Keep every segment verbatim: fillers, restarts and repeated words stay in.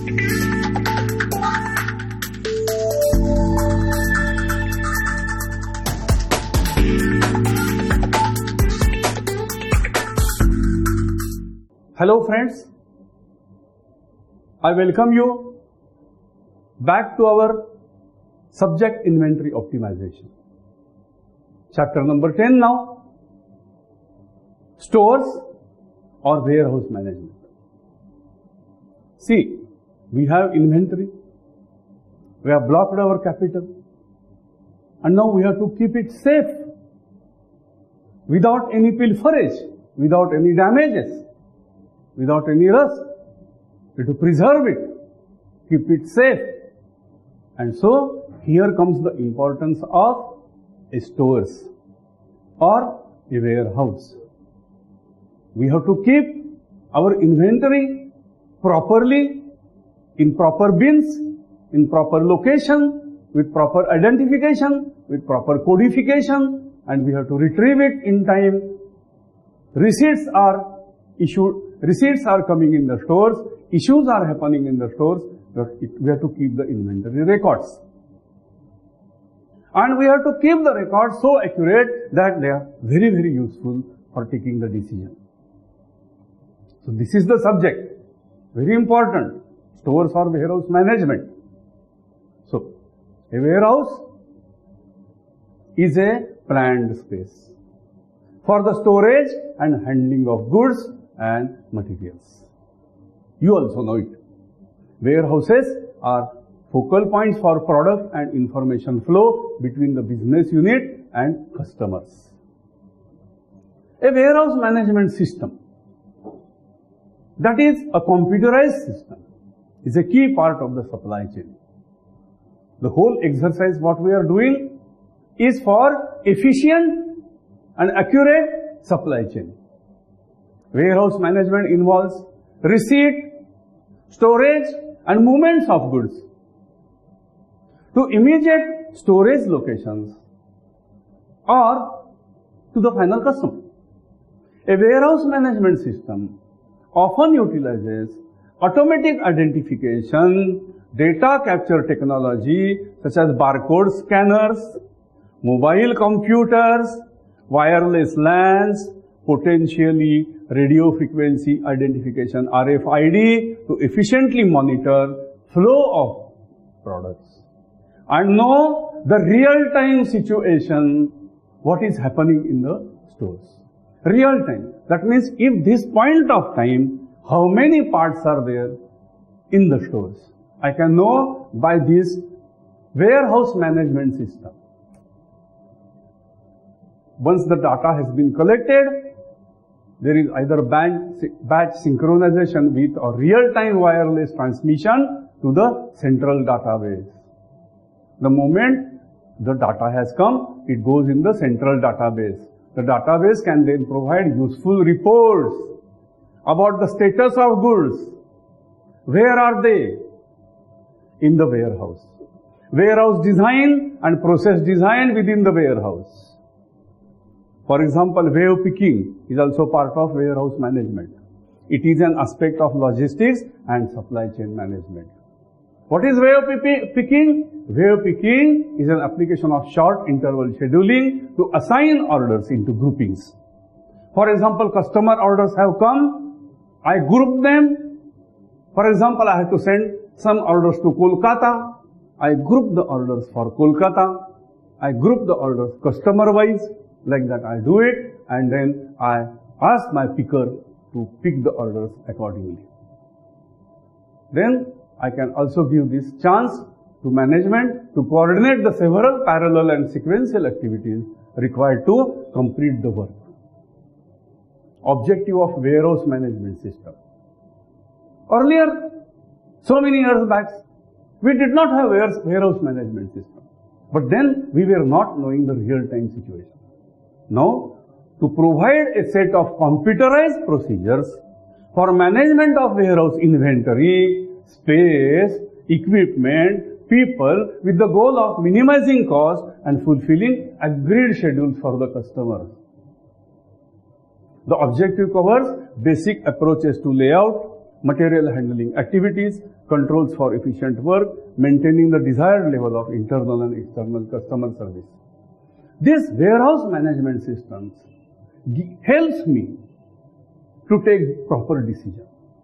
Hello friends, I welcome you back to our subject inventory optimization. Chapter number ten now, stores or warehouse management. See, we have inventory, we have blocked our capital, and now we have to keep it safe without any pilferage, without any damages, without any rust. We have to preserve it, keep it safe. And so, here comes the importance of stores or a warehouse. We have to keep our inventory properly, in proper bins, in proper location, with proper identification, with proper codification, and we have to retrieve it in time. Receipts are issued, receipts are coming in the stores, issues are happening in the stores, we have to keep the inventory records. And we have to keep the records so accurate that they are very, very useful for taking the decision. So this is the subject, very important, stores or warehouse management. So, a warehouse is a planned space for the storage and handling of goods and materials. You also know it. Warehouses are focal points for product and information flow between the business unit and customers. A warehouse management system, that is a computerized system, is a key part of the supply chain. The whole exercise what we are doing is for efficient and accurate supply chain. Warehouse management involves receipt, storage and movements of goods to immediate storage locations or to the final customer. A warehouse management system often utilizes automatic identification, data capture technology such as barcode scanners, mobile computers, wireless LANs, potentially radio frequency identification R F I D to efficiently monitor flow of products and know the real-time situation, what is happening in the stores. Real time. That means if this point of time, how many parts are there in the stores. I can know by this warehouse management system. Once the data has been collected, there is either batch synchronization with or real-time wireless transmission to the central database. The moment the data has come, it goes in the central database. The database can then provide useful reports about the status of goods. Where are they? In the warehouse. Warehouse design and process design within the warehouse. For example, wave picking is also part of warehouse management. It is an aspect of logistics and supply chain management. What is wave picking? Wave picking is an application of short interval scheduling to assign orders into groupings. For example, customer orders have come, I group them. For example, I have to send some orders to Kolkata. I group the orders for Kolkata. I group the orders customer-wise. Like that I do it, and then I ask my picker to pick the orders accordingly. Then I can also give this chance to management to coordinate the several parallel and sequential activities required to complete the work. Objective of warehouse management system. Earlier, so many years back, we did not have warehouse management system. But then we were not knowing the real-time situation. Now, to provide a set of computerized procedures for management of warehouse inventory, space, equipment, people with the goal of minimizing cost and fulfilling agreed schedules for the customers. The objective covers basic approaches to layout, material handling activities, controls for efficient work, maintaining the desired level of internal and external customer service. This warehouse management systems helps me to take proper decision.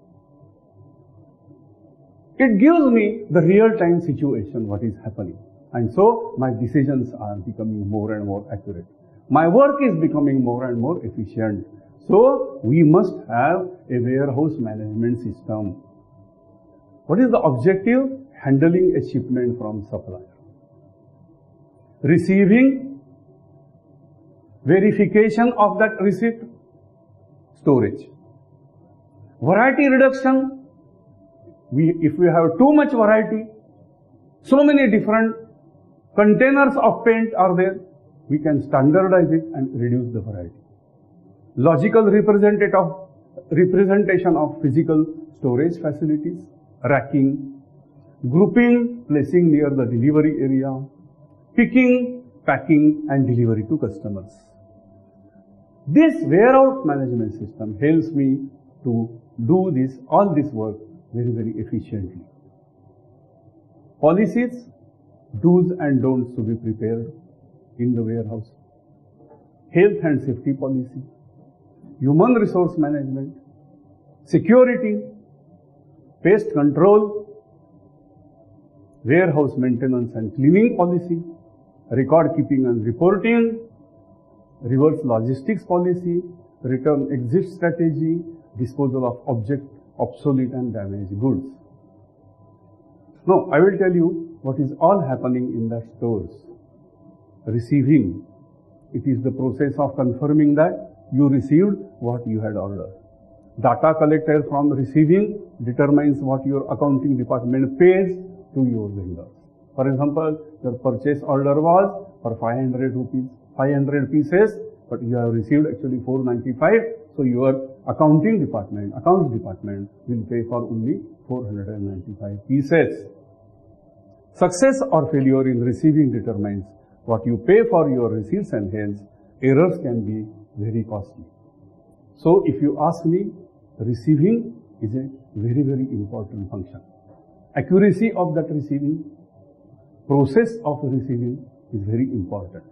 It gives me the real-time situation, what is happening. And so, my decisions are becoming more and more accurate. My work is becoming more and more efficient. So, we must have a warehouse management system. What is the objective? Handling a shipment from supplier. Receiving, verification of that receipt, storage. Variety reduction. We, if we have too much variety, so many different containers of paint are there, we can standardize it and reduce the variety. Logical representation of, representation of physical storage facilities, racking, grouping, placing near the delivery area, picking, packing and delivery to customers. This warehouse management system helps me to do this, all this work very, very efficiently. Policies, do's and don'ts to be prepared in the warehouse. Health and safety policy, human resource management, security, pest control, warehouse maintenance and cleaning policy, record keeping and reporting, reverse logistics policy, return exit strategy, disposal of object, obsolete and damaged goods. Now, I will tell you what is all happening in the stores. Receiving, it is the process of confirming that you received what you had ordered. Data collected from receiving determines what your accounting department pays to your vendor. For example, your purchase order was for five hundred rupees, five hundred pieces, but you have received actually four ninety-five. So your accounting department, accounts department will pay for only four hundred ninety-five pieces. Success or failure in receiving determines what you pay for your receipts, and hence errors can be very costly. So if you ask me, receiving is a very, very important function. Accuracy of that receiving, process of receiving is very important.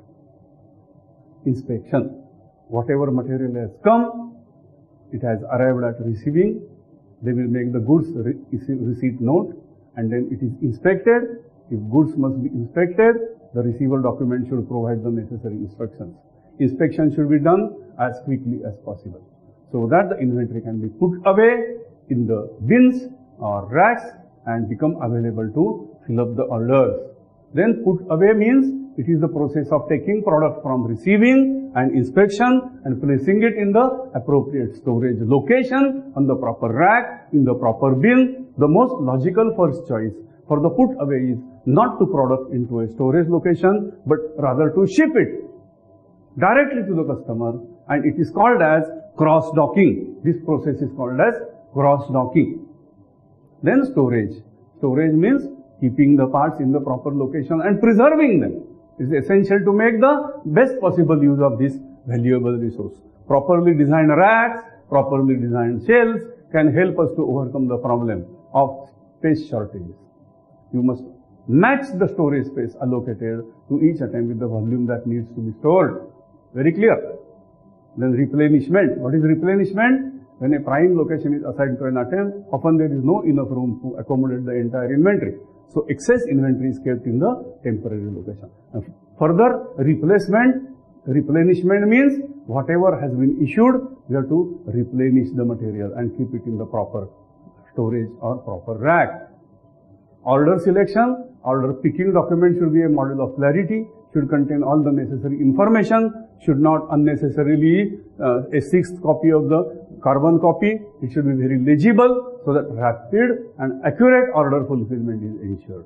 Inspection, whatever material has come, it has arrived at receiving, they will make the goods re receipt note, and then it is inspected. If goods must be inspected, the receiver document should provide the necessary instructions. Inspection should be done as quickly as possible, so that the inventory can be put away in the bins or racks and become available to fill up the orders. Then put away means it is the process of taking product from receiving and inspection and placing it in the appropriate storage location, on the proper rack, in the proper bin. The most logical first choice for the put away is not to product into a storage location, but rather to ship it directly to the customer, and it is called as cross-docking. This process is called as cross-docking. Then storage. Storage means keeping the parts in the proper location and preserving them. It is essential to make the best possible use of this valuable resource. Properly designed racks, properly designed shelves can help us to overcome the problem of space shortages. You must match the storage space allocated to each item with the volume that needs to be stored. Very clear. Then replenishment. What is replenishment? When a prime location is assigned to an item, often there is no enough room to accommodate the entire inventory. So excess inventory is kept in the temporary location. And further, replacement, replenishment means whatever has been issued, we have to replenish the material and keep it in the proper storage or proper rack. Order selection, order picking document should be a model of clarity, should contain all the necessary information, should not unnecessarily uh, a sixth copy of the carbon copy. It should be very legible so that rapid and accurate order fulfillment is ensured.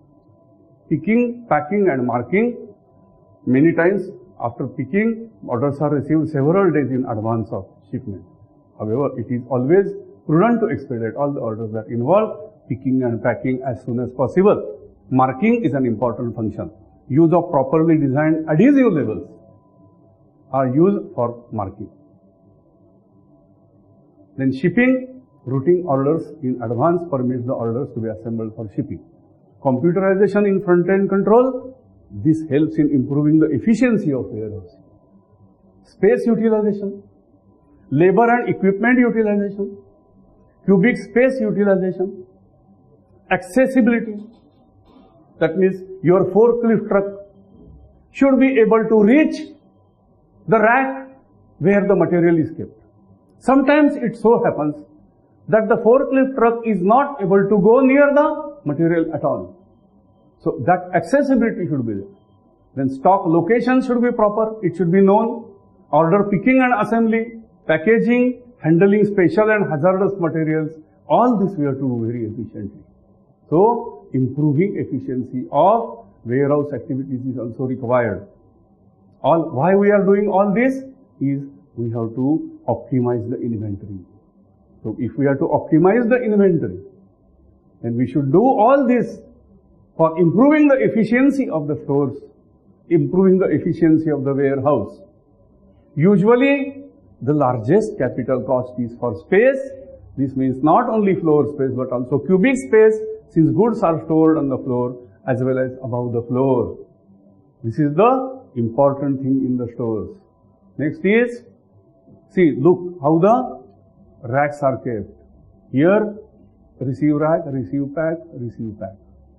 Picking, packing and marking. Many times after picking, orders are received several days in advance of shipment. However, it is always prudent to expedite all the orders that involve picking and packing as soon as possible. Marking is an important function. Use of properly designed adhesive labels are used for marking. Then shipping, routing orders in advance permits the orders to be assembled for shipping. Computerization in front-end control, this helps in improving the efficiency of warehousing. Space utilization, labor and equipment utilization, cubic space utilization, accessibility. That means your forklift truck should be able to reach the rack where the material is kept. Sometimes it so happens that the forklift truck is not able to go near the material at all. So that accessibility should be there. Then stock location should be proper, it should be known. Order picking and assembly, packaging, handling special and hazardous materials, all this we have to do very efficiently. So improving efficiency of warehouse activities is also required. All, why we are doing all this is we have to optimize the inventory. So if we are to optimize the inventory, then we should do all this for improving the efficiency of the stores, improving the efficiency of the warehouse. Usually, the largest capital cost is for space. This means not only floor space but also cubic space, since goods are stored on the floor as well as above the floor. This is the important thing in the stores. Next is, see, look how the racks are kept. Here, receive rack, receive pack, receive pack.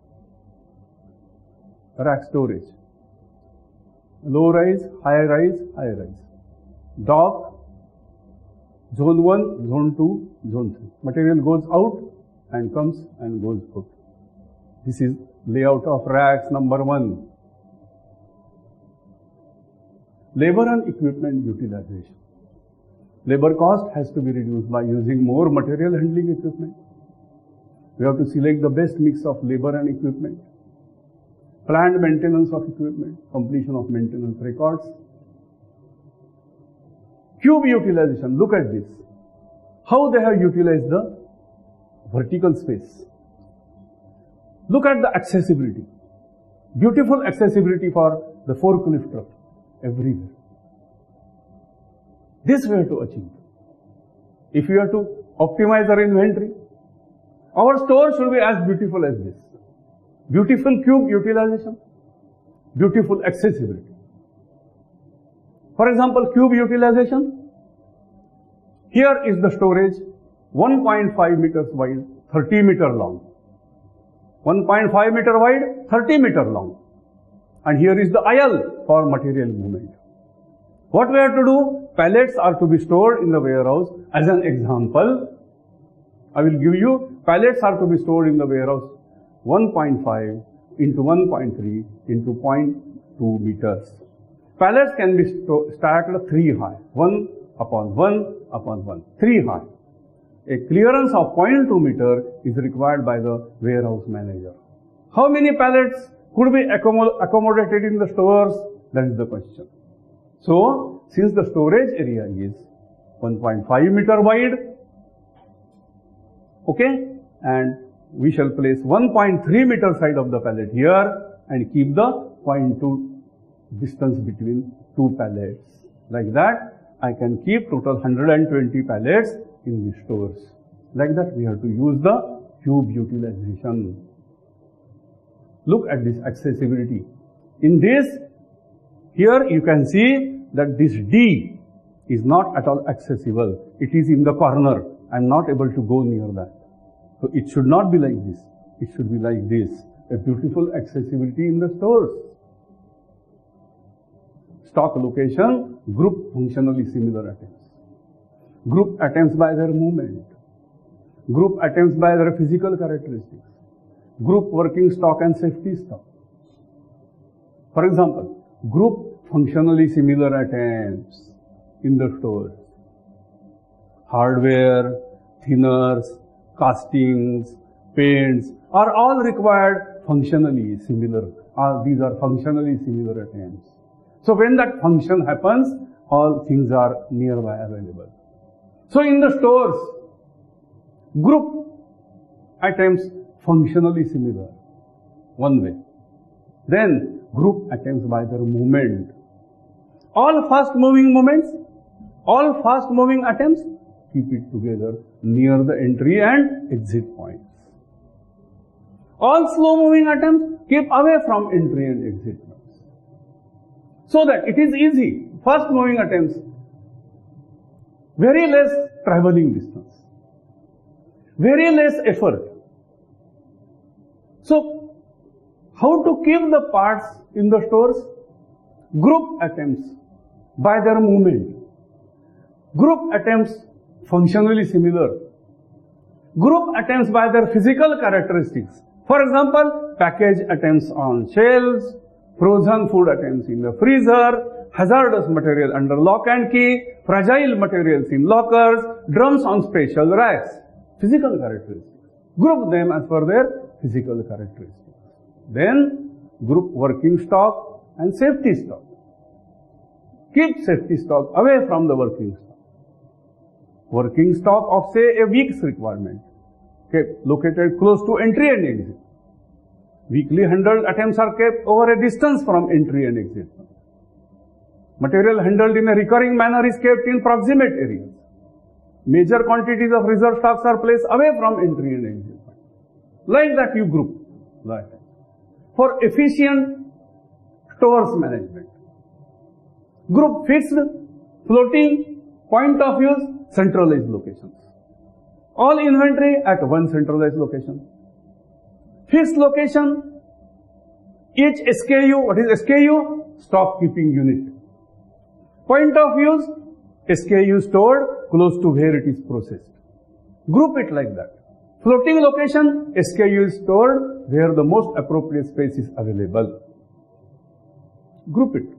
Rack storage. Low rise, high rise, high rise. Dock, zone one, zone two, zone three. Material goes out and comes and goes out. This is layout of racks number one. Labor and equipment utilization. Labor cost has to be reduced by using more material handling equipment. We have to select the best mix of labor and equipment. Planned maintenance of equipment, completion of maintenance records. Cube utilization, look at this. How they have utilized the vertical space. Look at the accessibility. Beautiful accessibility for the forklift truck everywhere. This we have to achieve. If we have to optimize our inventory, our store should be as beautiful as this. Beautiful cube utilization, beautiful accessibility. For example, cube utilization. Here is the storage, one point five meters wide, thirty meter long. one point five meter wide, thirty meter long. And here is the aisle for material movement. What we have to do? Pallets are to be stored in the warehouse. As an example, I will give you, pallets are to be stored in the warehouse one point five into one point three into zero point two meters. Pallets can be stacked three high, one upon one upon one, three high. A clearance of zero point two meter is required by the warehouse manager. How many pallets could be accommodated in the stores? That is the question. So, since the storage area is one point five meter wide, okay, and we shall place one point three meter side of the pallet here and keep the zero point two distance between two pallets. Like that, I can keep total one hundred twenty pallets in the stores. Like that, we have to use the cube utilization. Look at this accessibility. In this, here you can see that this D is not at all accessible. It is in the corner. I am not able to go near that. So it should not be like this. It should be like this. A beautiful accessibility in the stores. Stock location, group functionally similar items. Group items by their movement. Group items by their physical characteristics. Group working stock and safety stock. For example, group functionally similar items in the stores. Hardware, thinners, castings, paints are all required functionally similar. Uh, these are functionally similar items. So when that function happens, all things are nearby available. So in the stores, group items functionally similar, one way. Then group items by their movement. All fast moving movements, all fast moving items keep it together near the entry and exit points. All slow moving atoms keep away from entry and exit points. So that it is easy. Fast moving atoms, very less traveling distance, very less effort. So, how to keep the parts in the stores? Group atoms by their movement. Group atoms functionally similar. Group atoms by their physical characteristics. For example, package atoms on shelves, frozen food atoms in the freezer, hazardous material under lock and key, fragile materials in lockers, drums on special racks. Physical characteristics. Group them as per their physical characteristics. Then, group working stock and safety stock. Keep safety stock away from the working stock. Working stock of, say, a week's requirement, kept located close to entry and exit. Weekly handled items are kept over a distance from entry and exit. Material handled in a recurring manner is kept in proximate areas. Major quantities of reserve stocks are placed away from entry and exit. Like that you group. Like that. For efficient stores management. Group fixed, floating, point of use, centralized locations. All inventory at one centralized location. Fixed location, each S K U, what is S K U? Stock keeping unit. Point of use, S K U stored close to where it is processed. Group it like that. Floating location, S K U is stored where the most appropriate space is available. Group it.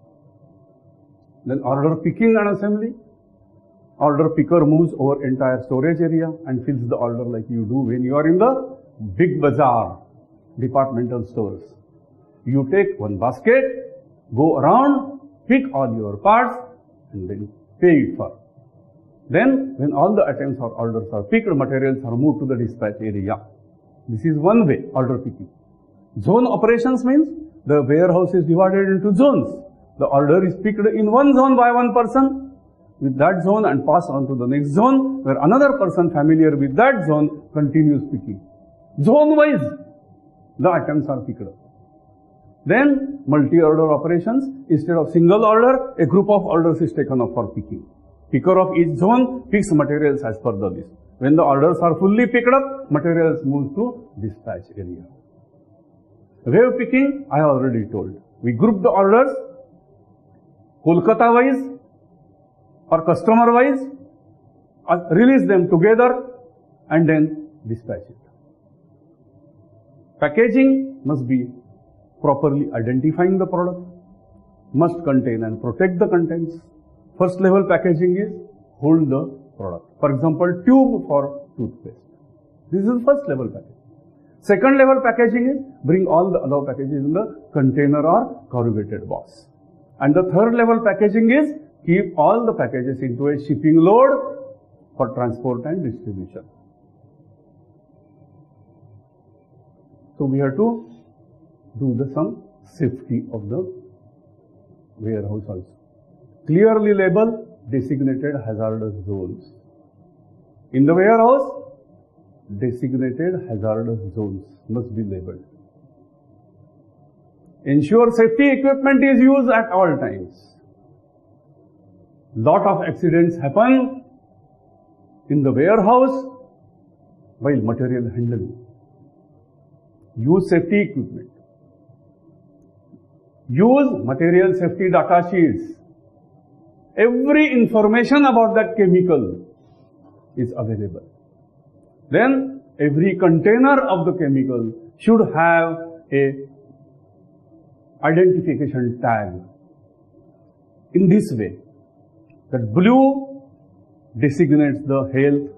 Then order picking and assembly. Order picker moves over entire storage area and fills the order like you do when you are in the big bazaar, departmental stores. You take one basket, go around, pick all your parts and then pay it for. Then, when all the items or orders are picked, materials are moved to the dispatch area. This is one way, order picking. Zone operations means the warehouse is divided into zones. The order is picked in one zone by one person with that zone and passed on to the next zone where another person familiar with that zone continues picking. Zone wise, the items are picked up. Then, multi-order operations, instead of single order, a group of orders is taken up for picking. Picker of each zone picks materials as per the list. When the orders are fully picked up, materials move to dispatch area. Wave picking, I have already told. We group the orders, Kolkata wise or customer wise, release them together and then dispatch it. Packaging must be properly identifying the product, must contain and protect the contents. First level packaging is hold the product. For example, tube for toothpaste. This is first level packaging. Second level packaging is bring all the other packages in the container or corrugated box. And the third level packaging is keep all the packages into a shipping load for transport and distribution. So we have to do the some safety of the warehouse also. Clearly label designated hazardous zones. In the warehouse, designated hazardous zones must be labeled. Ensure safety equipment is used at all times. Lot of accidents happen in the warehouse while material handling. Use safety equipment. Use material safety data sheets. Every information about that chemical is available. Then every container of the chemical should have a identification tag. In this way, that blue designates the health,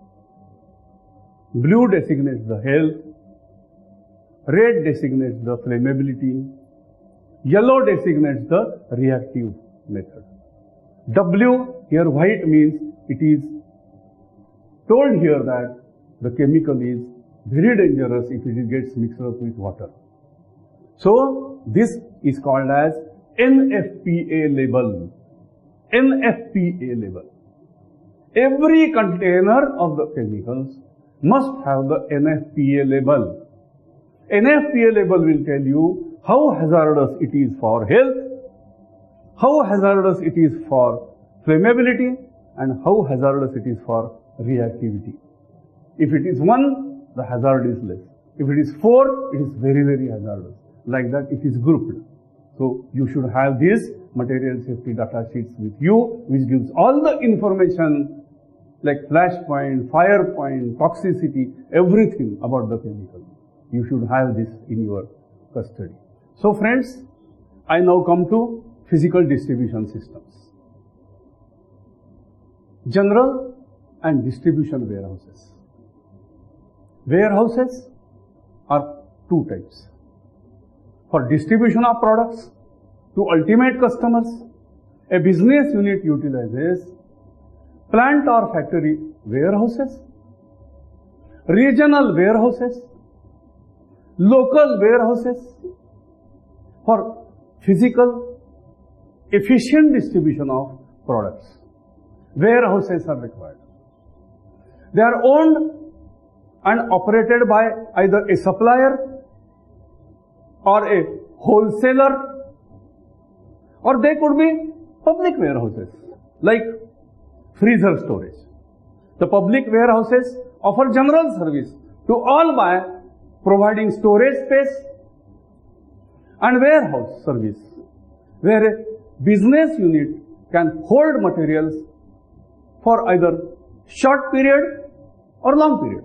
blue designates the health, red designates the flammability, yellow designates the reactive method. W, here white means it is told here that the chemical is very dangerous if it gets mixed up with water. So, this is called as N F P A label. N F P A label. every container of the chemicals must have the N F P A label. N F P A label will tell you how hazardous it is for health, how hazardous it is for flammability, and how hazardous it is for reactivity. If it is one, the hazard is less. If it is four, it is very, very hazardous. Like that, it is grouped. So, you should have these material safety data sheets with you, which gives all the information like flash point, fire point, toxicity, everything about the chemical. You should have this in your custody. So, friends, I now come to physical distribution systems. General and distribution warehouses. Warehouses are two types. For distribution of products to ultimate customers, a business unit utilizes plant or factory warehouses, regional warehouses, local warehouses for physical, efficient distribution of products. Warehouses are required. They are owned and operated by either a supplier or a wholesaler, or they could be public warehouses like freezer storage. The public warehouses offer general service to all by providing storage space and warehouse service, where a business unit can hold materials for either short period or long period.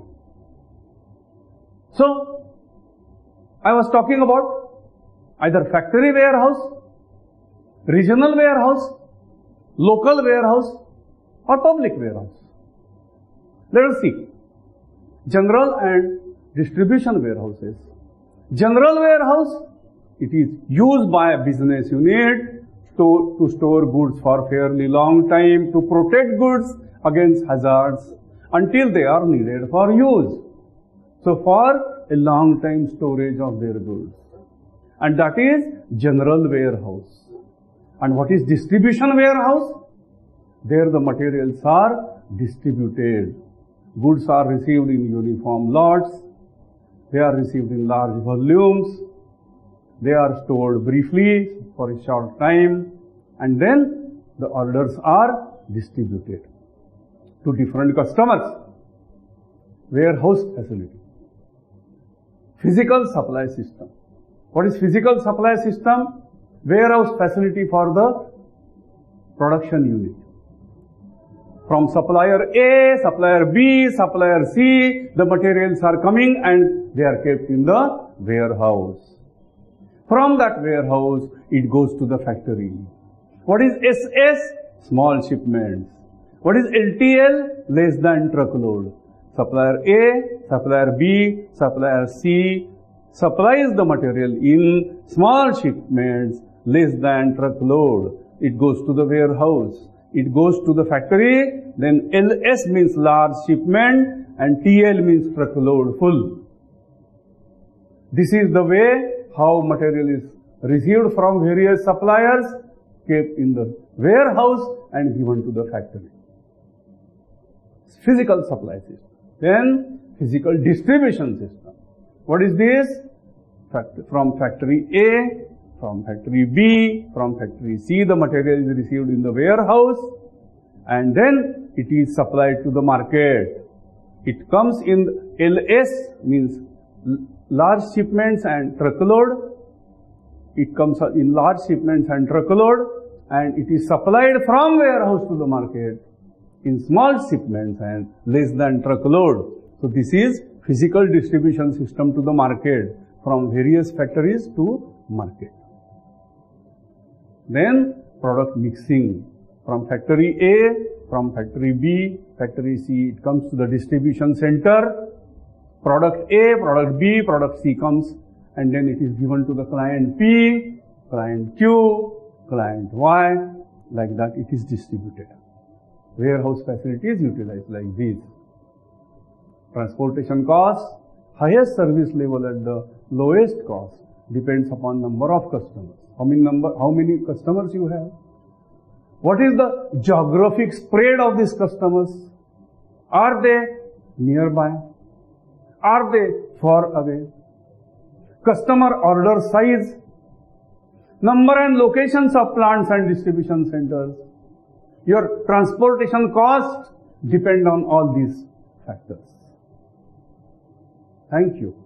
So, I was talking about either factory warehouse, regional warehouse, local warehouse, or public warehouse. Let us see. General and distribution warehouses. General warehouse, it is used by a business unit to, to store goods for fairly long time, to protect goods against hazards until they are needed for use. So, for a long time storage of their goods. And that is general warehouse. And what is distribution warehouse? There the materials are distributed. Goods are received in uniform lots. They are received in large volumes. They are stored briefly for a short time. And then the orders are distributed to different customers. Warehouse facility. Physical supply system. What is physical supply system? Warehouse facility for the production unit. From supplier A, supplier B, supplier C, the materials are coming and they are kept in the warehouse. From that warehouse, it goes to the factory. What is S S? Small shipments. What is L T L? Less than truckload. Supplier A, supplier B, supplier C supplies the material in small shipments less than truckload. It goes to the warehouse. It goes to the factory. Then L S means large shipment and T L means truckload full. This is the way how material is received from various suppliers, kept in the warehouse and given to the factory. Physical supply system. Then physical distribution system. What is this? From factory A, from factory B, from factory C, the material is received in the warehouse and then it is supplied to the market. It comes in L S means large shipments and truckload. It comes in large shipments and truckload and it is supplied from warehouse to the market in small shipments and less than truckload. So this is physical distribution system to the market, from various factories to market. Then product mixing. From factory A, from factory B, factory C, it comes to the distribution center. Product A, product B, product C comes and then it is given to the client P, client Q, client Y. Like that it is distributed. Warehouse facilities utilized like these. Transportation costs, highest service level at the lowest cost depends upon number of customers. How many number, how many customers you have? What is the geographic spread of these customers? Are they nearby? Are they far away? Customer order size, number and locations of plants and distribution centers. Your transportation cost depend on all these factors. Thank you.